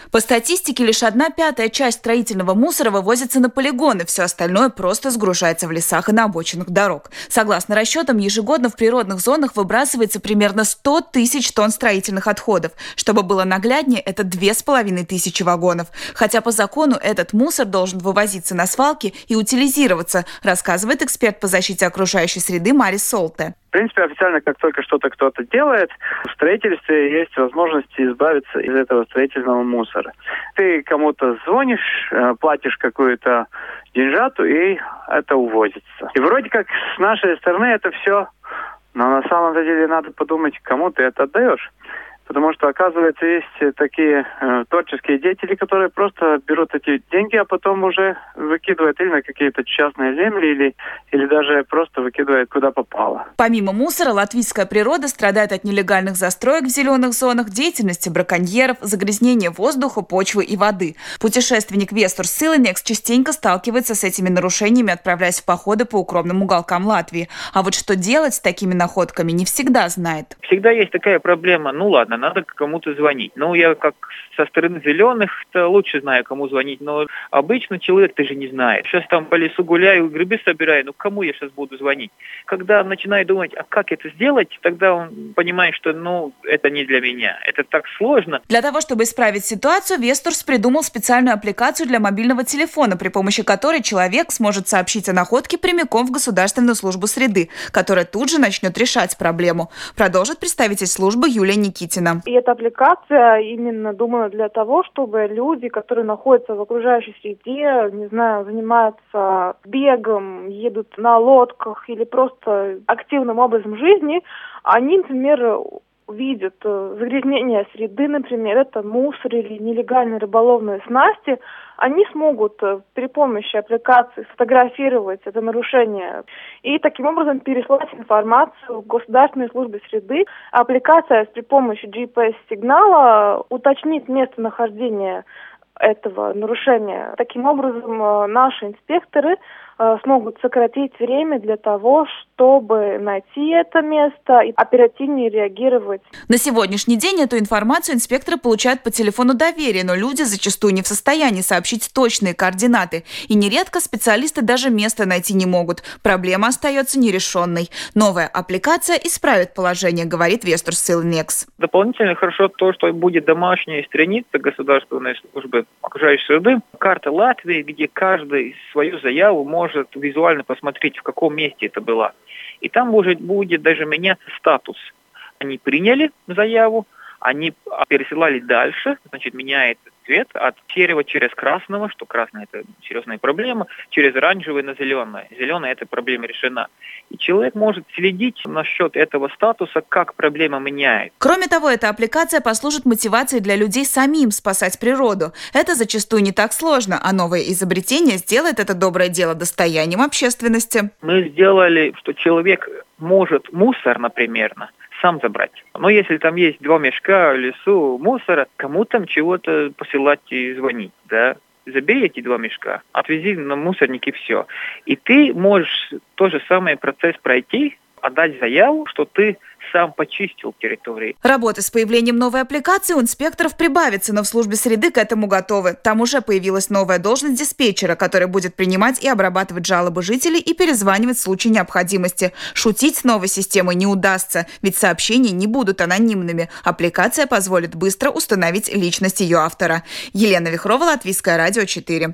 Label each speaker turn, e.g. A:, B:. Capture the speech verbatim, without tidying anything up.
A: По статистике, лишь одна пятая часть строительного мусора вывозится на полигоны, все остальное просто сгружается в лесах и на обочинах дорог. Согласно расчетам, ежегодно в природных зонах выбрасывается примерно сто тысяч тонн строительных отходов. Чтобы было нагляднее, это две с половиной тысячи вагонов. Хотя по закону этот мусор должен вывозиться на свалки и утилизироваться, рассказывает эксперт по защите окружающей среды Марис Солте.
B: В принципе, официально, как только что-то кто-то делает, в строительстве есть возможность избавиться из этого строительного мусора. Ты кому-то звонишь, платишь какую-то деньжату, и это увозится. И вроде как с нашей стороны это все, но на самом деле надо подумать, кому ты это отдаешь. Потому что, оказывается, есть такие э, творческие деятели, которые просто берут эти деньги, а потом уже выкидывают или на какие-то частные земли, или, или даже просто выкидывают куда попало.
A: Помимо мусора, латвийская природа страдает от нелегальных застроек в зеленых зонах, деятельности браконьеров, загрязнения воздуха, почвы и воды. Путешественник Вестурс Силенекс частенько сталкивается с этими нарушениями, отправляясь в походы по укромным уголкам Латвии. А вот что делать с такими находками, не всегда знает.
C: Всегда есть такая проблема. Ну ладно, надо кому-то звонить. Ну, я как со стороны зеленых-то лучше знаю, кому звонить, но обычно человек даже не знает. Сейчас там по лесу гуляю, грибы собираю, ну кому я сейчас буду звонить? Когда начинаю думать, а как это сделать, тогда он понимает, что ну это не для меня, это так сложно.
A: Для того, чтобы исправить ситуацию, Вестурс придумал специальную аппликацию для мобильного телефона, при помощи которой человек сможет сообщить о находке прямиком в Государственную службу среды, которая тут же начнет решать проблему. Продолжит представитель службы Юлия Никитина.
D: И эта аппликация именно думана для того, чтобы люди, которые находятся в окружающей среде, не знаю, занимаются бегом, едут на лодках или просто активным образом жизни, они, например, видят загрязнение среды, например, это мусор или нелегальные рыболовные снасти, они смогут при помощи аппликации сфотографировать это нарушение и таким образом переслать информацию в Государственной службе среды. Аппликация при помощи джи пи эс-сигнала уточнит местонахождение этого нарушения. Таким образом, наши инспекторы смогут сократить время для того, чтобы найти это место и оперативнее реагировать.
A: На сегодняшний день эту информацию инспекторы получают по телефону доверия, но люди зачастую не в состоянии сообщить точные координаты. И нередко специалисты даже место найти не могут. Проблема остается нерешенной. Новая аппликация исправит положение, говорит Вестурс Силенекс.
C: Дополнительно хорошо то, что будет домашняя страница Государственной службы окружающей среды, карта Латвии, где каждый свою заяву может может визуально посмотреть, в каком месте это было. И там может будет даже меняться статус. Они приняли заяву, они пересылали дальше, значит, меняет цвет от серого через красного, что красный – это серьезная проблема, через оранжевый на зеленое. Зеленое – эта проблема решена. И человек может следить насчет этого статуса, как проблема меняется.
A: Кроме того, эта аппликация послужит мотивацией для людей самим спасать природу. Это зачастую не так сложно, а новое изобретение сделает это доброе дело достоянием общественности.
C: Мы сделали, что человек может мусор, например, сам забрать. Но если там есть два мешка в лесу мусора, кому там чего-то посылать и звонить, да? Забери эти два мешка, отвези на мусорник и все. И ты можешь тот же самый процесс пройти, отдать заяву, что ты сам почистил территорию.
A: Работа с появлением новой аппликации у инспекторов прибавится, но в службе среды к этому готовы. Там уже появилась новая должность диспетчера, которая будет принимать и обрабатывать жалобы жителей и перезванивать в случае необходимости. Шутить с новой системой не удастся, ведь сообщения не будут анонимными. Аппликация позволит быстро установить личность ее автора. Елена Вихрова, Латвийское радио четыре.